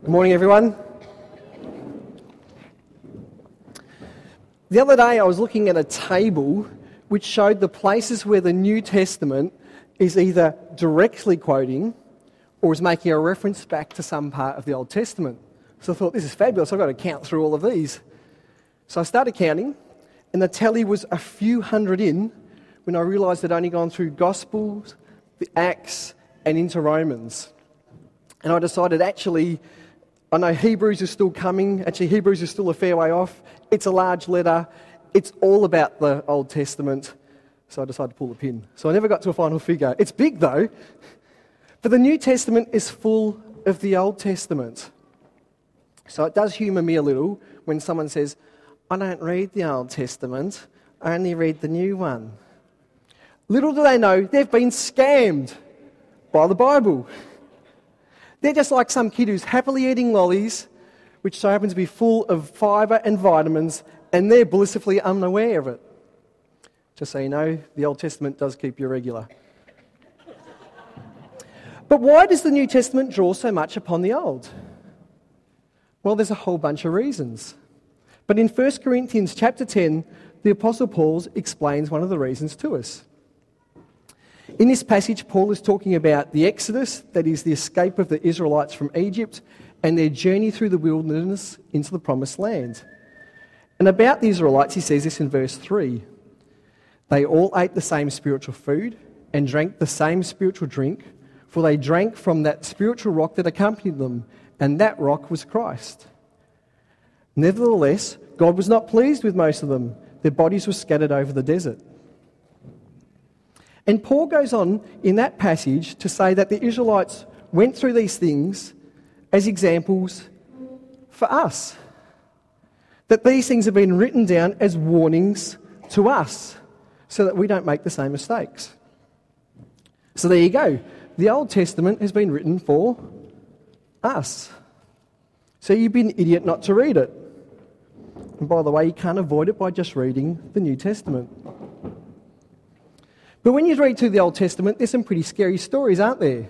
Good morning, everyone. The other day I was looking at a table which showed the places where the New Testament is either directly quoting or is making a reference back to some part of the Old Testament. So I thought, this is fabulous, I've got to count through all of these. So I started counting, and the tally was a few hundred in when I realised I'd only gone through Gospels, the Acts, and into Romans. And I decided, I know Hebrews is still coming. Actually, Hebrews is still a fair way off. It's a large letter. It's all about the Old Testament. So I decided to pull the pin. So I never got to a final figure. It's big, though. But the New Testament is full of the Old Testament. So it does humour me a little when someone says, I don't read the Old Testament. I only read the new one. Little do they know, they've been scammed by the Bible. They're just like some kid who's happily eating lollies, which so happens to be full of fibre and vitamins, and they're blissfully unaware of it. Just so you know, the Old Testament does keep you regular. But why does the New Testament draw so much upon the Old? Well, there's a whole bunch of reasons. But in 1 Corinthians chapter 10, the Apostle Paul explains one of the reasons to us. In this passage, Paul is talking about the Exodus, that is the escape of the Israelites from Egypt, and their journey through the wilderness into the promised land. And about the Israelites, he says this in verse 3. They all ate the same spiritual food and drank the same spiritual drink, for they drank from that spiritual rock that accompanied them, and that rock was Christ. Nevertheless, God was not pleased with most of them. Their bodies were scattered over the desert. And Paul goes on in that passage to say that the Israelites went through these things as examples for us. That these things have been written down as warnings to us so that we don't make the same mistakes. So there you go. The Old Testament has been written for us. So you'd be an idiot not to read it. And by the way, you can't avoid it by just reading the New Testament. But when you read through the Old Testament, there's some pretty scary stories, aren't there?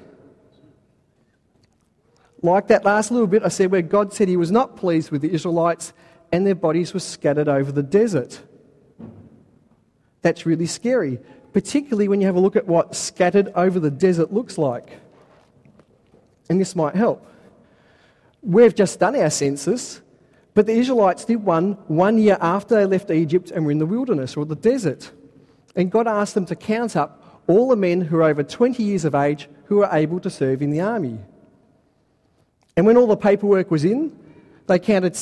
Like that last little bit I said where God said he was not pleased with the Israelites and their bodies were scattered over the desert. That's really scary, particularly when you have a look at what scattered over the desert looks like. And this might help. We've just done our census, but the Israelites did one year after they left Egypt and were in the wilderness or the desert. And God asked them to count up all the men who are over 20 years of age who are able to serve in the army. And when all the paperwork was in, they counted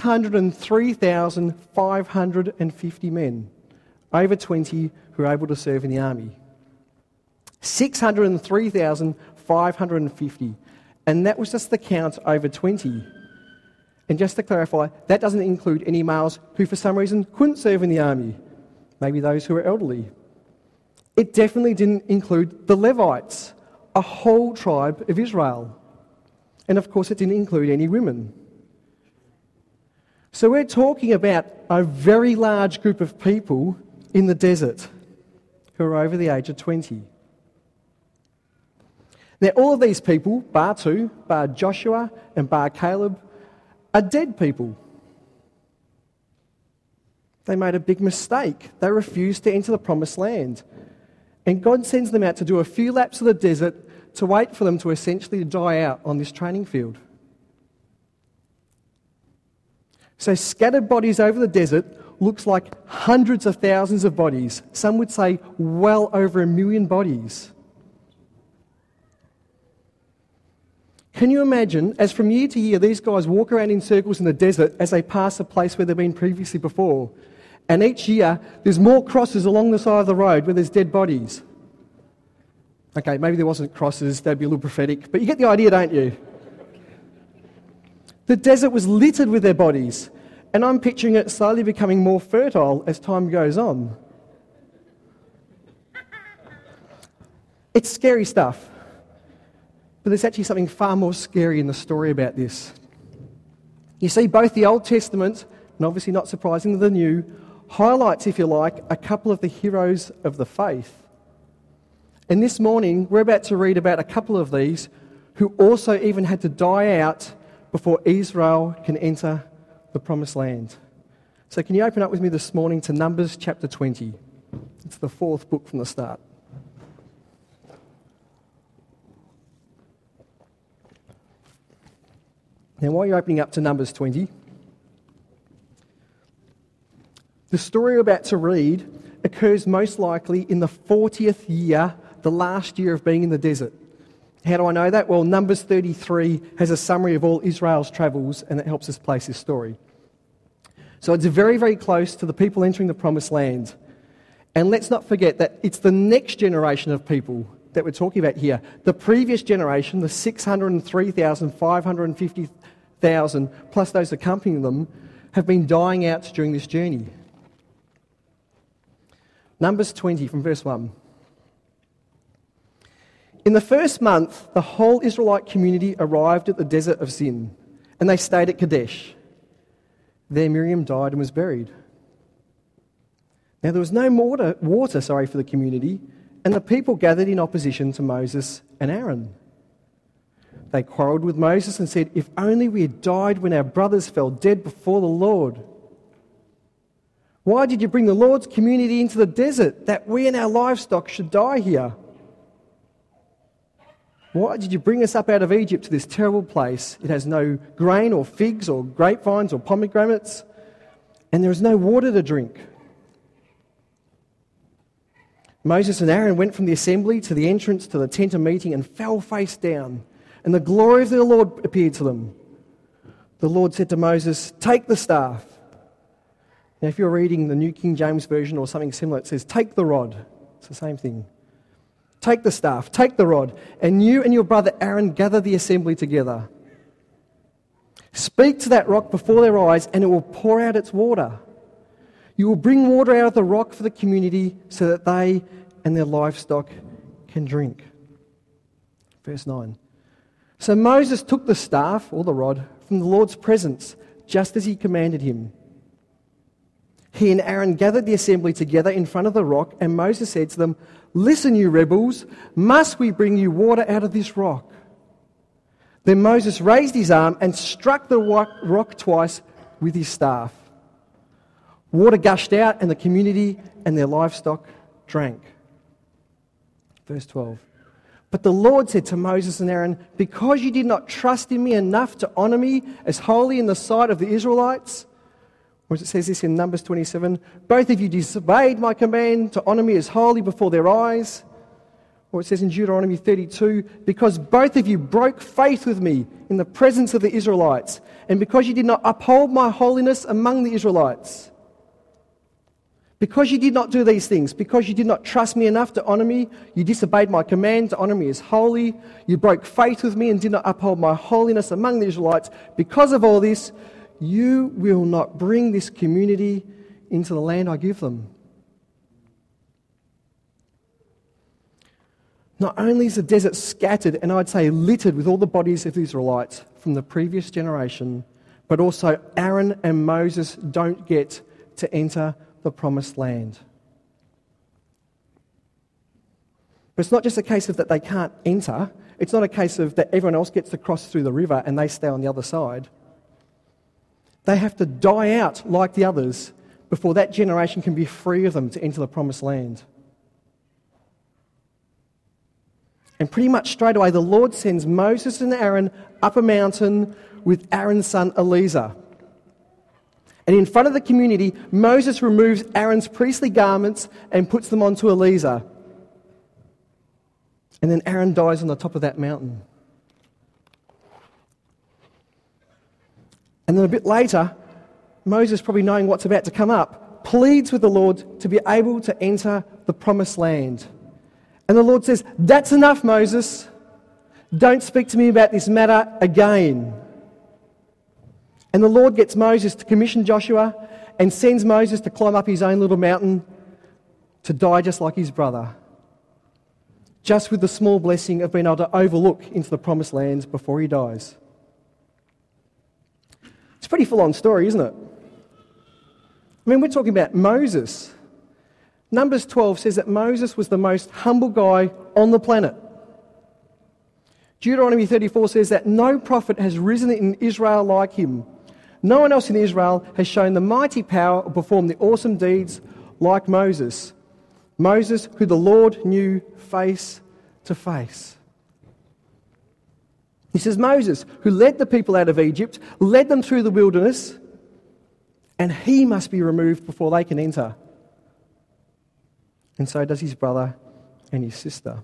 603,550 men over 20 who are able to serve in the army. 603,550. And that was just the count over 20. And just to clarify, that doesn't include any males who for some reason couldn't serve in the army. Maybe those who are elderly. It definitely didn't include the Levites, a whole tribe of Israel. And of course it didn't include any women. So we're talking about a very large group of people in the desert who are over the age of 20. Now all of these people, bar two, bar Joshua and bar Caleb, are dead people. They made a big mistake. They refused to enter the promised land. And God sends them out to do a few laps of the desert to wait for them to essentially die out on this training field. So scattered bodies over the desert looks like hundreds of thousands of bodies. Some would say well over 1 million bodies. Can you imagine, as from year to year these guys walk around in circles in the desert as they pass a place where they've been previously before? And each year, there's more crosses along the side of the road where there's dead bodies. Okay, maybe there wasn't crosses, that'd be a little prophetic, but you get the idea, don't you? The desert was littered with their bodies, and I'm picturing it slowly becoming more fertile as time goes on. It's scary stuff, but there's actually something far more scary in the story about this. You see, both the Old Testament, and obviously not surprisingly the New, highlights, if you like, a couple of the heroes of the faith. And this morning, we're about to read about a couple of these who also even had to die out before Israel can enter the promised land. So can you open up with me this morning to Numbers chapter 20? It's the fourth book from the start. Now, while you're opening up to Numbers 20, the story we're about to read occurs most likely in the 40th year, the last year of being in the desert. How do I know that? Well, Numbers 33 has a summary of all Israel's travels, and it helps us place this story. So it's very, very close to the people entering the promised land. And let's not forget that it's the next generation of people that we're talking about here. The previous generation, the 603,550,000, plus those accompanying them, have been dying out during this journey. Numbers 20 from verse 1. In the first month, the whole Israelite community arrived at the desert of Zin, and they stayed at Kadesh. There Miriam died and was buried. Now there was no water for the community, and the people gathered in opposition to Moses and Aaron. They quarrelled with Moses and said, "If only we had died when our brothers fell dead before the Lord. Why did you bring the Lord's community into the desert, that we and our livestock should die here? Why did you bring us up out of Egypt to this terrible place? It has no grain or figs or grapevines or pomegranates, and there is no water to drink." Moses and Aaron went from the assembly to the entrance to the tent of meeting and fell face down, and the glory of the Lord appeared to them. The Lord said to Moses, "Take the staff." Now, if you're reading the New King James Version or something similar, it says, "Take the rod." It's the same thing. Take the staff, take the rod, and you and your brother Aaron gather the assembly together. Speak to that rock before their eyes, and it will pour out its water. You will bring water out of the rock for the community so that they and their livestock can drink. Verse 9. So Moses took the staff, or the rod, from the Lord's presence, just as he commanded him. He and Aaron gathered the assembly together in front of the rock, and Moses said to them, "Listen, you rebels, must we bring you water out of this rock?" Then Moses raised his arm and struck the rock twice with his staff. Water gushed out, and the community and their livestock drank. Verse 12. But the Lord said to Moses and Aaron, "Because you did not trust in me enough to honour me as holy in the sight of the Israelites," or as it says this in Numbers 27, "both of you disobeyed my command to honour me as holy before their eyes." Or it says in Deuteronomy 32, "Because both of you broke faith with me in the presence of the Israelites, and because you did not uphold my holiness among the Israelites." Because you did not do these things, because you did not trust me enough to honour me, you disobeyed my command to honour me as holy, you broke faith with me and did not uphold my holiness among the Israelites, because of all this, you will not bring this community into the land I give them. Not only is the desert scattered, and I'd say littered with all the bodies of the Israelites from the previous generation, but also Aaron and Moses don't get to enter the promised land. But it's not just a case of that they can't enter. It's not a case of that everyone else gets to cross through the river and they stay on the other side. They have to die out like the others before that generation can be free of them to enter the promised land. And pretty much straight away, the Lord sends Moses and Aaron up a mountain with Aaron's son Eleazar. And in front of the community, Moses removes Aaron's priestly garments and puts them onto Eleazar. And then Aaron dies on the top of that mountain. And then a bit later, Moses, probably knowing what's about to come up, pleads with the Lord to be able to enter the promised land. And the Lord says, "That's enough, Moses. Don't speak to me about this matter again." And the Lord gets Moses to commission Joshua and sends Moses to climb up his own little mountain to die just like his brother, just with the small blessing of being able to overlook into the promised land before he dies. It's a pretty full-on story, isn't it? I mean, we're talking about Moses. Numbers 12 says that Moses was the most humble guy on the planet. Deuteronomy 34 says that no prophet has risen in Israel like him. No one else in Israel has shown the mighty power or performed the awesome deeds like Moses. Moses, who the Lord knew face to face. He says Moses, who led the people out of Egypt, led them through the wilderness, and he must be removed before they can enter. And so does his brother and his sister.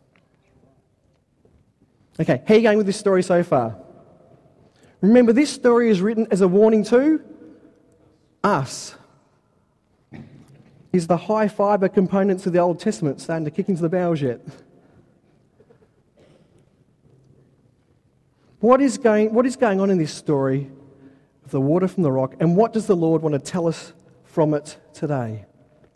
Okay, how are you going with this story so far? Remember, this story is written as a warning to us. Is the high fibre components of the Old Testament starting to kick into the bowels yet? What is going on in this story of the water from the rock, and what does the Lord want to tell us from it today?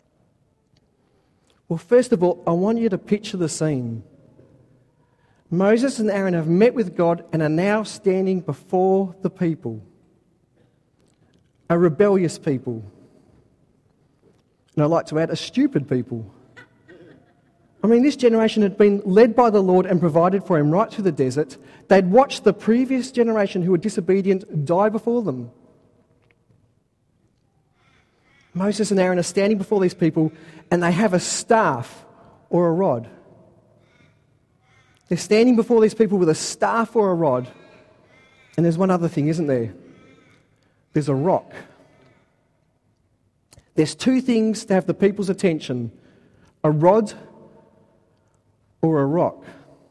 Well, first of all, I want you to picture the scene. Moses and Aaron have met with God and are now standing before the people, a rebellious people. And I'd like to add, a stupid people. I mean, this generation had been led by the Lord and provided for him right through the desert. They'd watched the previous generation who were disobedient die before them. Moses and Aaron are standing before these people and they have a staff or a rod. They're standing before these people with a staff or a rod. And there's one other thing, isn't there? There's a rock. There's two things to have the people's attention: a rod or a rock.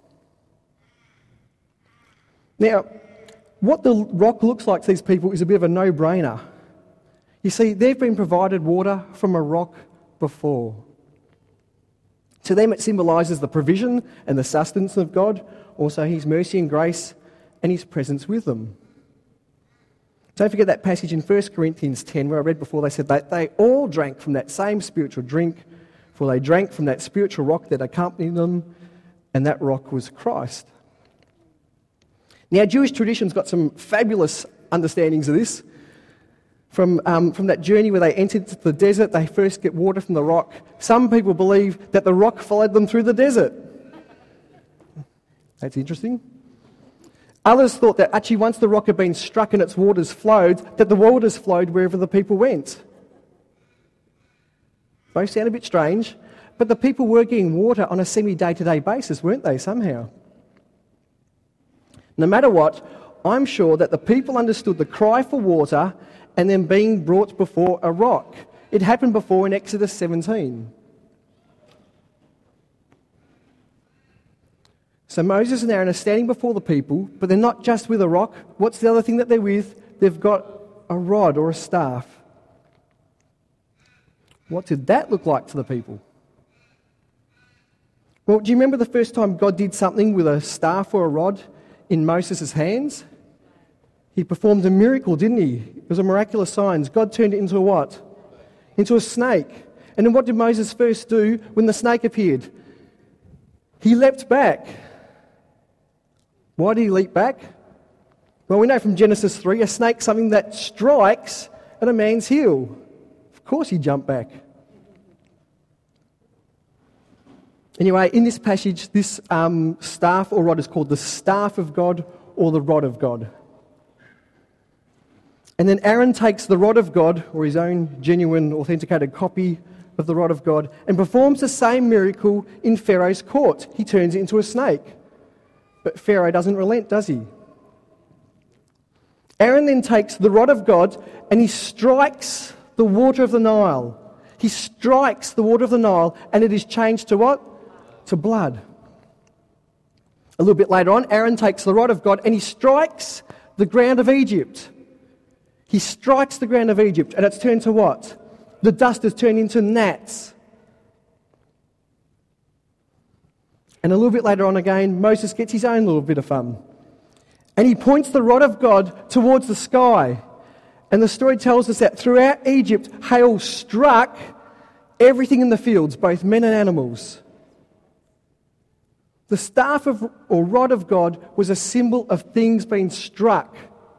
Now, what the rock looks like to these people is a bit of a no-brainer. You see, they've been provided water from a rock before. To them it symbolises the provision and the sustenance of God, also his mercy and grace and his presence with them. Don't forget that passage in 1 Corinthians 10 where I read before, they said that they all drank from that same spiritual drink, for they drank from that spiritual rock that accompanied them, and that rock was Christ. Now, Jewish tradition's got some fabulous understandings of this. From that journey where they entered the desert, they first get water from the rock. Some people believe that the rock followed them through the desert. That's interesting. Others thought that actually once the rock had been struck and its waters flowed, that the waters flowed wherever the people went. Both sound a bit strange, but the people were getting water on a semi-day-to-day basis, weren't they, somehow? No matter what, I'm sure that the people understood the cry for water and then being brought before a rock. It happened before in Exodus 17. So Moses and Aaron are standing before the people, but they're not just with a rock. What's the other thing that they're with? They've got a rod or a staff. What did that look like to the people? Well, do you remember the first time God did something with a staff or a rod in Moses' hands? He performed a miracle, didn't he? It was a miraculous sign. God turned it into a what? Into a snake. And then what did Moses first do when the snake appeared? He leapt back. Why did he leap back? Well, we know from Genesis 3, a snake's something that strikes at a man's heel. Of course he jumped back. Anyway, in this passage, this staff or rod is called the staff of God or the rod of God. And then Aaron takes the rod of God, or his own genuine, authenticated copy of the rod of God, and performs the same miracle in Pharaoh's court. He turns it into a snake. But Pharaoh doesn't relent, does he? Aaron then takes the rod of God and he strikes the water of the Nile. He strikes the water of the Nile and it is changed to what? To blood. A little bit later on, Aaron takes the rod of God and he strikes the ground of Egypt. He strikes the ground of Egypt and it's turned to what? The dust has turned into gnats. And a little bit later on again, Moses gets his own little bit of fun. And he points the rod of God towards the sky. And the story tells us that throughout Egypt, hail struck everything in the fields, both men and animals. The staff or rod of God was a symbol of things being struck.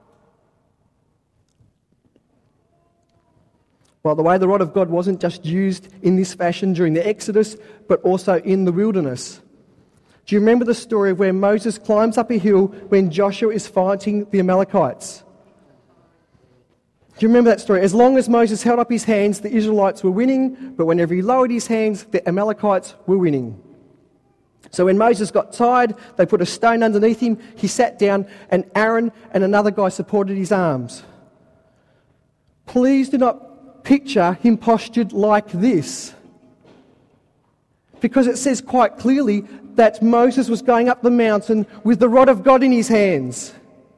By the way, the rod of God wasn't just used in this fashion during the Exodus, but also in the wilderness. Do you remember the story of where Moses climbs up a hill when Joshua is fighting the Amalekites? Do you remember that story? As long as Moses held up his hands, the Israelites were winning, but whenever he lowered his hands, the Amalekites were winning. So when Moses got tired, they put a stone underneath him, he sat down, and Aaron and another guy supported his arms. Please do not picture him postured like this, because it says quite clearly that Moses was going up the mountain with the rod of God in his hands.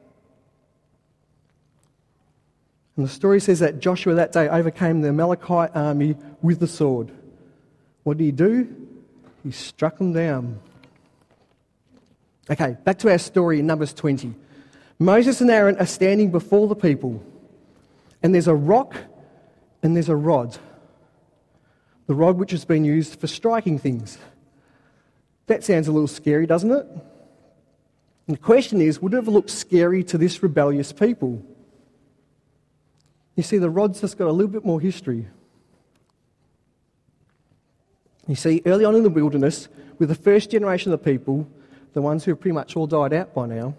And the story says that Joshua that day overcame the Amalekite army with the sword. What did he do? He struck them down. Okay, back to our story in Numbers 20. Moses and Aaron are standing before the people, and there's a rock and there's a rod. The rod which has been used for striking things. That sounds a little scary, doesn't it? And the question is, would it ever look scary to this rebellious people? You see, the rod's just got a little bit more history. You see, early on in the wilderness, with the first generation of the people, the ones who have pretty much all died out by now,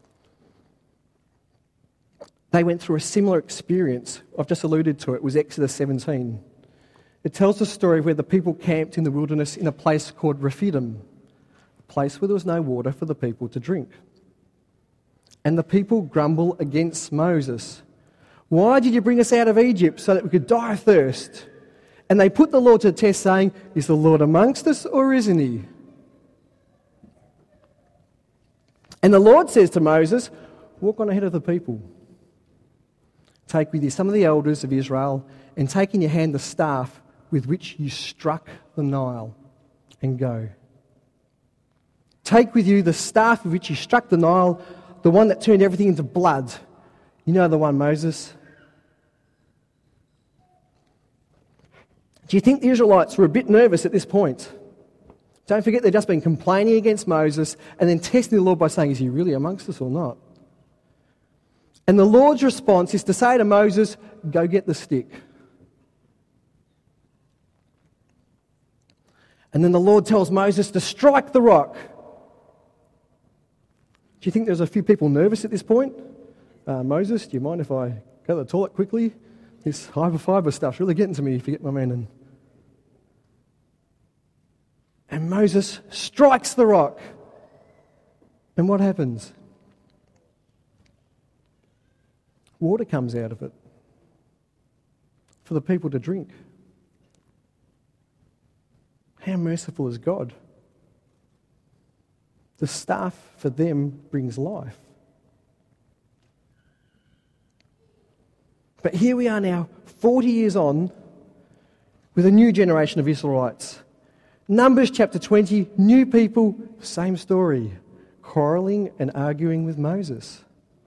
they went through a similar experience. I've just alluded to it. It was Exodus 17. It tells the story of where the people camped in the wilderness in a place called Rephidim, a place where there was no water for the people to drink. And the people grumble against Moses. Why did you bring us out of Egypt so that we could die of thirst? And they put the Lord to the test, saying, is the Lord amongst us or isn't he? And the Lord says to Moses, walk on ahead of the people. Take with you some of the elders of Israel, and take in your hand the staff with which you struck the Nile, and go. Take with you the staff with which you struck the Nile, the one that turned everything into blood. You know the one, Moses. Do you think the Israelites were a bit nervous at this point? Don't forget they've just been complaining against Moses and then testing the Lord by saying, is he really amongst us or not? And the Lord's response is to say to Moses, go get the stick. And then the Lord tells Moses to strike the rock. Do you think there's a few people nervous at this point? Moses, do you mind if I go to the toilet quickly? This hyperfiber stuff's really getting to me, if you get my meaning. And Moses strikes the rock. And what happens? Water comes out of it for the people to drink. How merciful is God? The staff for them brings life. But here we are now, 40 years on, with a new generation of Israelites. Numbers chapter 20, new people, same story, quarrelling and arguing with Moses.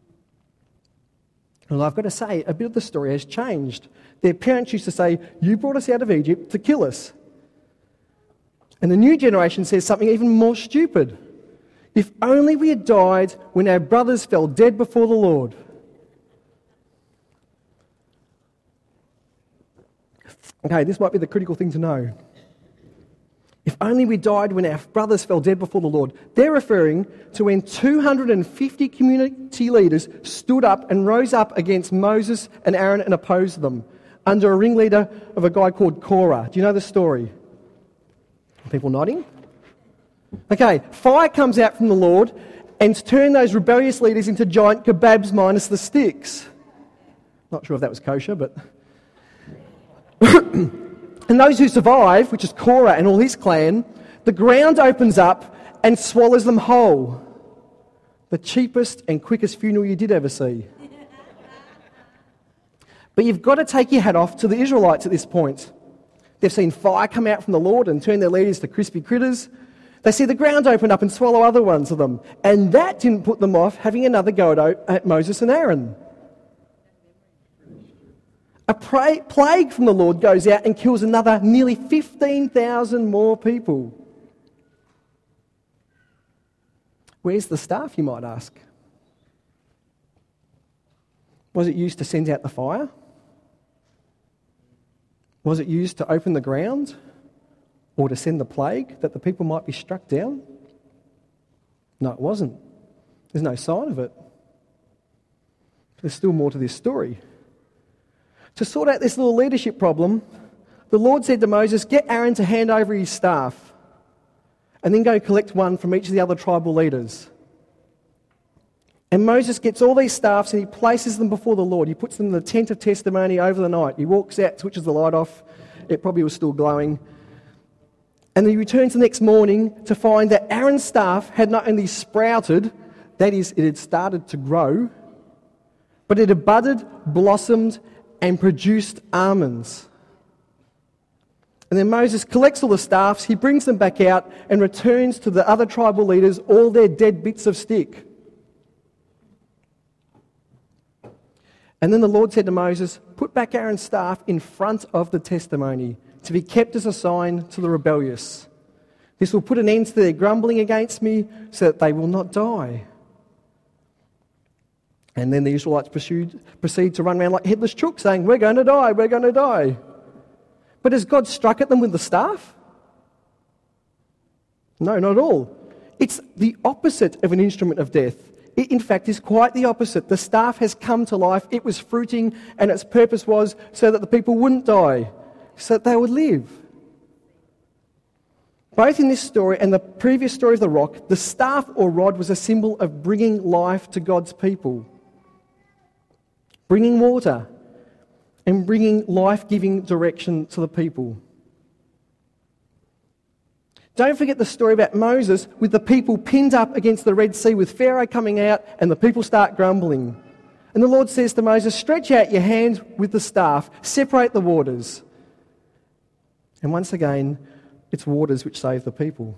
Well, I've got to say, a bit of the story has changed. Their parents used to say, you brought us out of Egypt to kill us. And the new generation says something even more stupid. If only we had died when our brothers fell dead before the Lord. Okay, this might be the critical thing to know. If only we died when our brothers fell dead before the Lord. They're referring to when 250 community leaders stood up and rose up against Moses and Aaron and opposed them under a ringleader of a guy called Korah. Do you know the story? People nodding? Okay, fire comes out from the Lord and turned those rebellious leaders into giant kebabs minus the sticks. Not sure if that was kosher, but... And those who survive, which is Korah and all his clan, the ground opens up and swallows them whole. The cheapest and quickest funeral you did ever see. But you've got to take your hat off to the Israelites at this point. They've seen fire come out from the Lord and turn their leaders to crispy critters. They see the ground open up and swallow other ones of them. And that didn't put them off having another go at Moses and Aaron. A plague from the Lord goes out and kills another nearly 15,000 more people. Where's the staff, you might ask? Was it used to send out the fire? Was it used to open the ground? Or to send the plague that the people might be struck down? No, it wasn't. There's no sign of it. There's still more to this story. To sort out this little leadership problem, the Lord said to Moses, get Aaron to hand over his staff and then go collect one from each of the other tribal leaders. And Moses gets all these staffs and he places them before the Lord. He puts them in the tent of testimony over the night. He walks out, switches the light off. It probably was still glowing. And then he returns the next morning to find that Aaron's staff had not only sprouted, that is, it had started to grow, but it had budded, blossomed, and produced almonds. And then Moses collects all the staffs, he brings them back out and returns to the other tribal leaders all their dead bits of stick. And then the Lord said to Moses, put back Aaron's staff in front of the testimony to be kept as a sign to the rebellious. This will put an end to their grumbling against me so that they will not die. And then the Israelites proceed to run around like headless chooks saying, we're going to die, we're going to die. But has God struck at them with the staff? No, not at all. It's the opposite of an instrument of death. It, in fact, is quite the opposite. The staff has come to life, it was fruiting, and its purpose was so that the people wouldn't die, so that they would live. Both in this story and the previous story of the rock, the staff or rod was a symbol of bringing life to God's people. Bringing water and bringing life-giving direction to the people. Don't forget the story about Moses with the people pinned up against the Red Sea with Pharaoh coming out and the people start grumbling. And the Lord says to Moses, stretch out your hand with the staff, separate the waters. And once again, it's waters which save the people.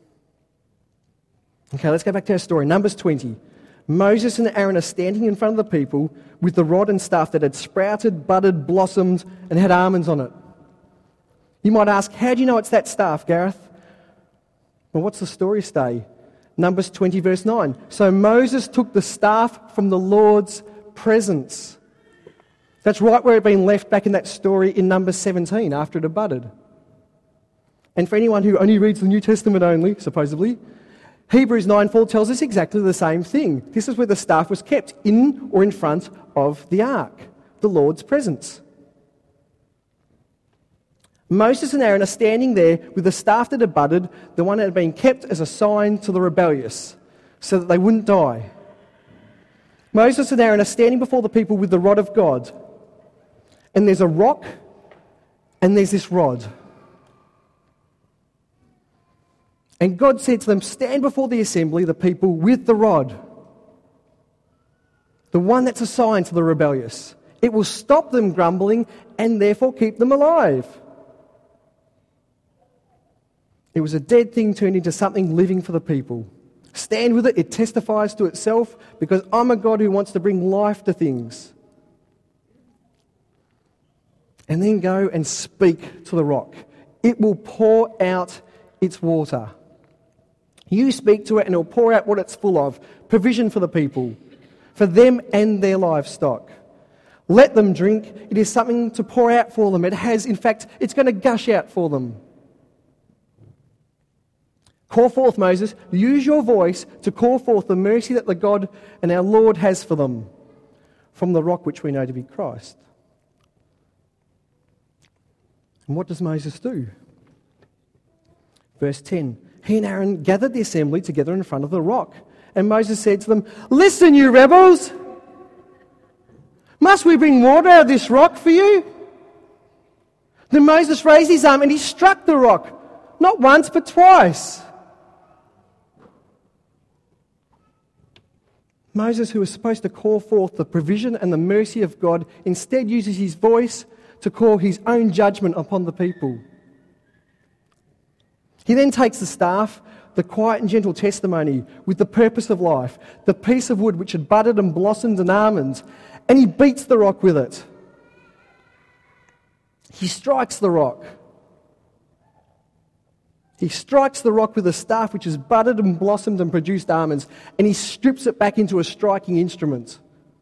Okay, let's go back to our story. Numbers 20. Moses and Aaron are standing in front of the people with the rod and staff that had sprouted, budded, blossomed, and had almonds on it. You might ask, how do you know it's that staff, Gareth? Well, what's the story say? Numbers 20, verse 9. So Moses took the staff from the Lord's presence. That's right where it had been left back in that story in Numbers 17, after it had budded. And for anyone who only reads the New Testament only, supposedly, Hebrews 9:4 tells us exactly the same thing. This is where the staff was kept, in or in front of the ark, the Lord's presence. Moses and Aaron are standing there with the staff that had budded, the one that had been kept as a sign to the rebellious, so that they wouldn't die. Moses and Aaron are standing before the people with the rod of God. And there's a rock, and there's this rod. And God said to them, stand before the assembly, the people, with the rod. The one that's a sign to the rebellious. It will stop them grumbling and therefore keep them alive. It was a dead thing turned into something living for the people. Stand with it, it testifies to itself, because I'm a God who wants to bring life to things. And then go and speak to the rock. It will pour out its water. You speak to it and it will pour out what it's full of. Provision for the people, for them and their livestock. Let them drink. It is something to pour out for them. It has, in fact, it's going to gush out for them. Call forth, Moses. Use your voice to call forth the mercy that the God and our Lord has for them from the rock which we know to be Christ. And what does Moses do? Verse 10. He and Aaron gathered the assembly together in front of the rock. And Moses said to them, listen, you rebels! Must we bring water out of this rock for you? Then Moses raised his arm and he struck the rock, not once but twice. Moses, who was supposed to call forth the provision and the mercy of God, instead uses his voice to call his own judgment upon the people. He then takes the staff, the quiet and gentle testimony with the purpose of life, the piece of wood which had budded and blossomed and almonds, and he beats the rock with it. He strikes the rock. He strikes the rock with a staff which has budded and blossomed and produced almonds, and he strips it back into a striking instrument.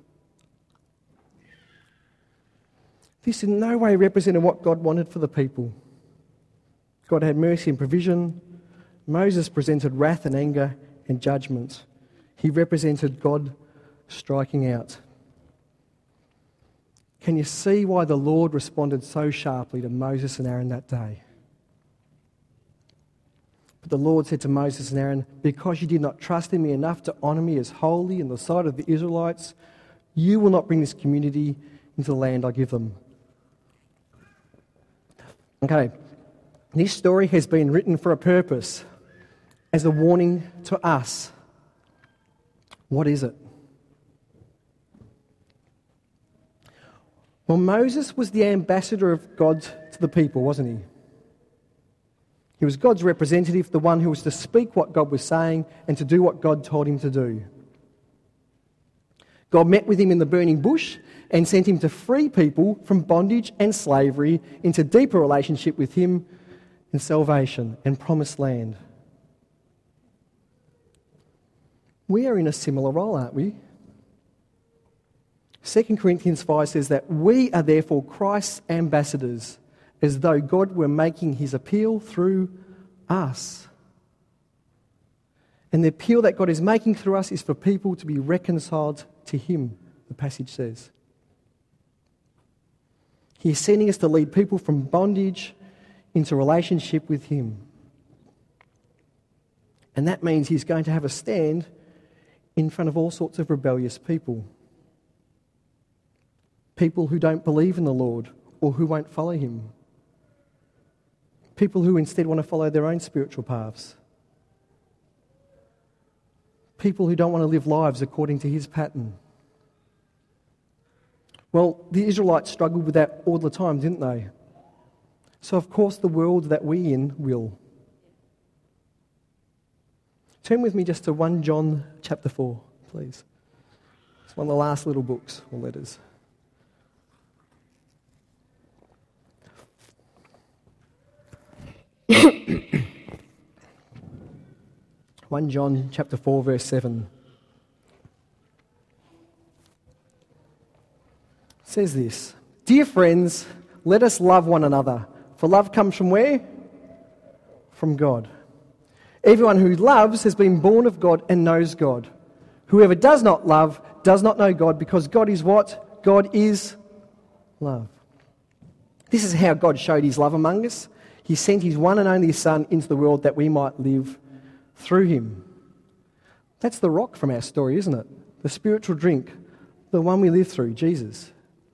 This in no way represented what God wanted for the people. God had mercy and provision. Moses presented wrath and anger, and judgment. He represented God striking out. Can you see why the Lord responded so sharply to Moses and Aaron that day? But the Lord said to Moses and Aaron, because you did not trust in me enough to honour me as holy in the sight of the Israelites, you will not bring this community into the land I give them. Okay, this story has been written for a purpose, as a warning to us. What is it? Well, Moses was the ambassador of God to the people, wasn't he? He was God's representative, the one who was to speak what God was saying and to do what God told him to do. God met with him in the burning bush and sent him to free people from bondage and slavery into deeper relationship with him in salvation and promised land. We are in a similar role, aren't we? 2 Corinthians 5 says that we are therefore Christ's ambassadors, as though God were making his appeal through us. And the appeal that God is making through us is for people to be reconciled to him, the passage says. He is sending us to lead people from bondage into relationship with him. And that means he's going to have a stand in front of all sorts of rebellious people. People who don't believe in the Lord or who won't follow him. People who instead want to follow their own spiritual paths. People who don't want to live lives according to his pattern. Well, the Israelites struggled with that all the time, didn't they? So of course the world that we're in will. Turn with me just to 1 John chapter 4, please. It's one of the last little books or letters. 1 John chapter 4 verse 7 says this, "Dear friends, let us love one another, for love comes from where? From God. Everyone who loves has been born of God and knows God. Whoever does not love does not know God, because God is what? God is love." This is how God showed his love among us. He sent his one and only Son into the world that we might live through him. That's the rock from our story, isn't it? The spiritual drink, the one we live through, Jesus.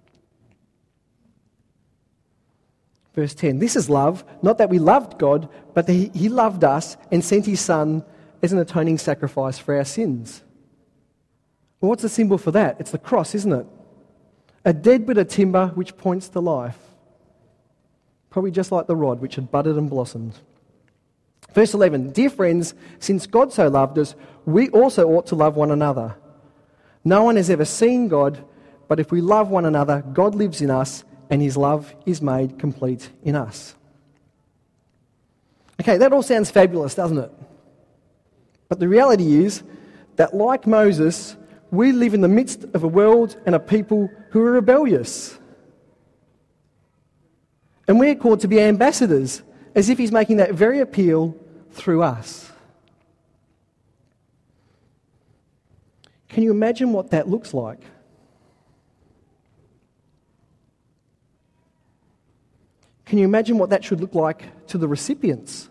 Verse 10, "This is love, not that we loved God, but that he loved us and sent his Son as an atoning sacrifice for our sins." Well, what's the symbol for that? It's the cross, isn't it? A dead bit of timber which points to life. Probably just like the rod which had budded and blossomed. Verse 11, "Dear friends, since God so loved us, we also ought to love one another. No one has ever seen God, but if we love one another, God lives in us, and his love is made complete in us." Okay, that all sounds fabulous, doesn't it? But the reality is that, like Moses, we live in the midst of a world and a people who are rebellious. And we're called to be ambassadors, as if he's making that very appeal through us. Can you imagine what that looks like? Can you imagine what that should look like to the recipients?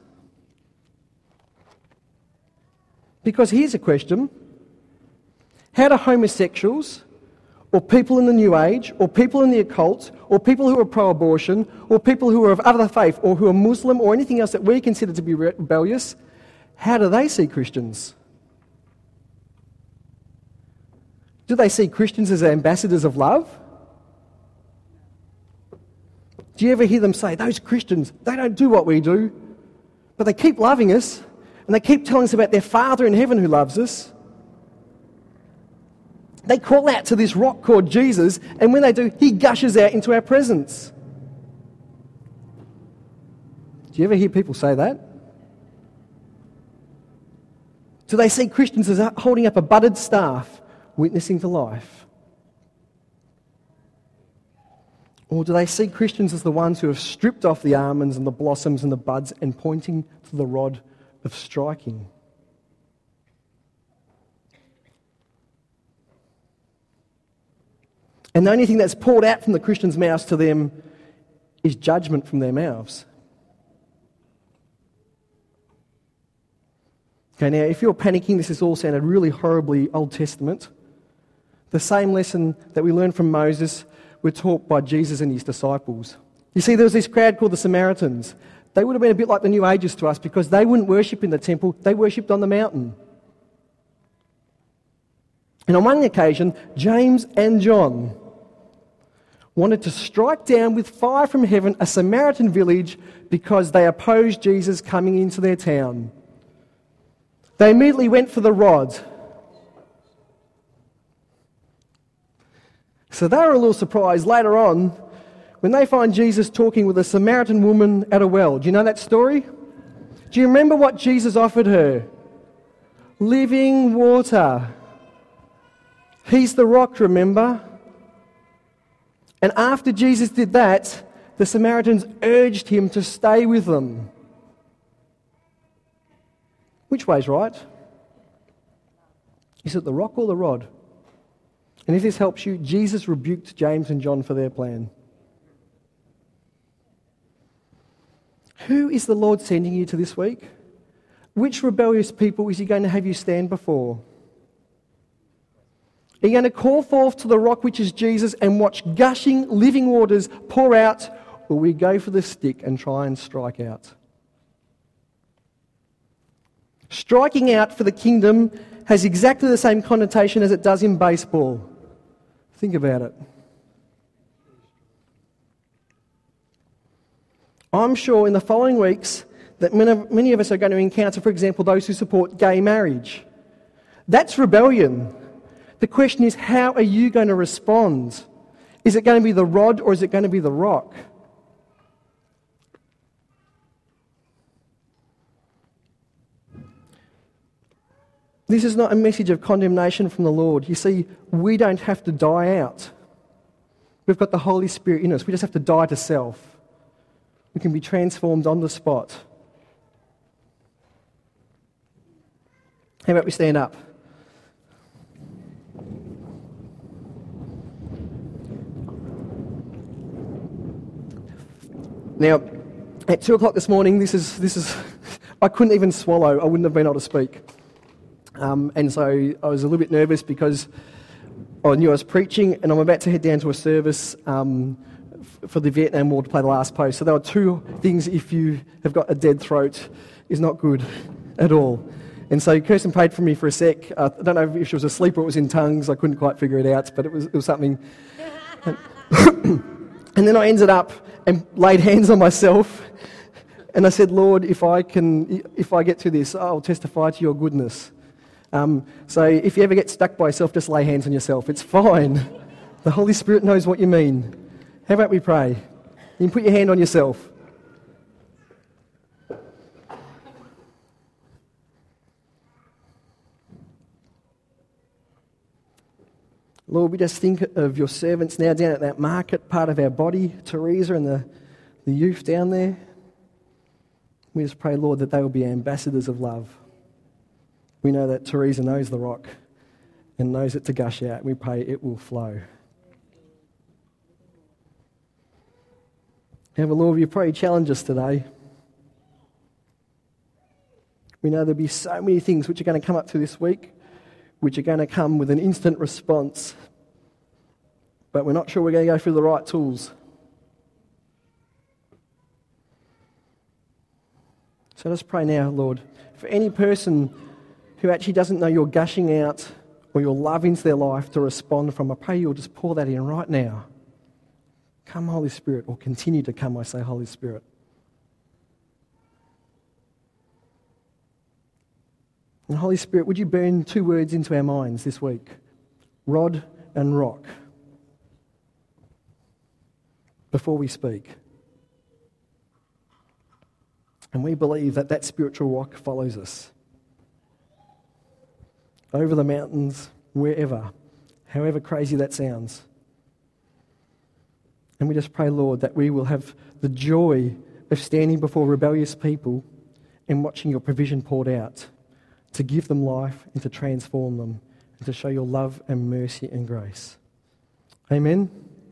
Because here's a question. How do homosexuals, or people in the New Age, or people in the occult, or people who are pro-abortion, or people who are of other faith, or who are Muslim, or anything else that we consider to be rebellious, how do they see Christians? Do they see Christians as ambassadors of love? Do you ever hear them say, those Christians, they don't do what we do, but they keep loving us, and they keep telling us about their Father in heaven who loves us? They call out to this rock called Jesus, and when they do, he gushes out into our presence. Do you ever hear people say that? Do they see Christians as holding up a budded staff, witnessing to life? Or do they see Christians as the ones who have stripped off the almonds and the blossoms and the buds and pointing to the rod of striking? And the only thing that's poured out from the Christians' mouths to them is judgment from their mouths. Okay, now if you're panicking, this has all sounded really horribly Old Testament. The same lesson that we learned from Moses were taught by Jesus and his disciples. You see, there was this crowd called the Samaritans. They would have been a bit like the New Agers to us because they wouldn't worship in the temple, they worshipped on the mountain. And on one occasion, James and John wanted to strike down with fire from heaven a Samaritan village because they opposed Jesus coming into their town. They immediately went for the rod. So they were a little surprised later on when they find Jesus talking with a Samaritan woman at a well. Do you know that story? Do you remember what Jesus offered her? Living water. He's the rock, remember? And after Jesus did that, the Samaritans urged him to stay with them. Which way's right? Is it the rock or the rod? And if this helps you, Jesus rebuked James and John for their plan. Who is the Lord sending you to this week? Which rebellious people is he going to have you stand before? Are you going to call forth to the rock which is Jesus and watch gushing living waters pour out, or will we go for the stick and try and strike out? Striking out for the kingdom has exactly the same connotation as it does in baseball. Think about it. I'm sure in the following weeks that many of us are going to encounter, for example, those who support gay marriage. That's rebellion. The question is, how are you going to respond? Is it going to be the rod or is it going to be the rock? This is not a message of condemnation from the Lord. You see, we don't have to die out. We've got the Holy Spirit in us. We just have to die to self. We can be transformed on the spot. How about we stand up? Now, at 2 o'clock this morning, this is I couldn't even swallow. I wouldn't have been able to speak. And so I was a little bit nervous because I knew I was preaching and I'm about to head down to a service for the Vietnam War to play the last post. So there were two things, if you have got a dead throat, is not good at all. And so Kirsten prayed for me for a sec. I don't know if she was asleep or it was in tongues. I couldn't quite figure it out, but it was something. And then I ended up and laid hands on myself. And I said, Lord, if I get through this, I'll testify to your goodness. So if you ever get stuck by yourself, just lay hands on yourself. It's fine. The Holy Spirit knows what you mean. How about we pray? You can put your hand on yourself. Lord, we just think of your servants now down at that market part of our body, Teresa and the youth down there. We just pray, Lord, that they will be ambassadors of love. We know that Teresa knows the rock and knows it to gush out. We pray it will flow. However, Lord, we pray challenge us today. We know there'll be so many things which are going to come up through this week, which are going to come with an instant response, but we're not sure we're going to go through the right tools. So let's pray now, Lord, for any person who actually doesn't know you're gushing out or your love into their life to respond from. I pray you'll just pour that in right now. Come, Holy Spirit, or continue to come, I say, Holy Spirit. And Holy Spirit, would you burn two words into our minds this week? Rod and rock. Before we speak. And we believe that that spiritual rock follows us. Over the mountains, wherever, however crazy that sounds. And we just pray, Lord, that we will have the joy of standing before rebellious people and watching your provision poured out to give them life and to transform them and to show your love and mercy and grace. Amen.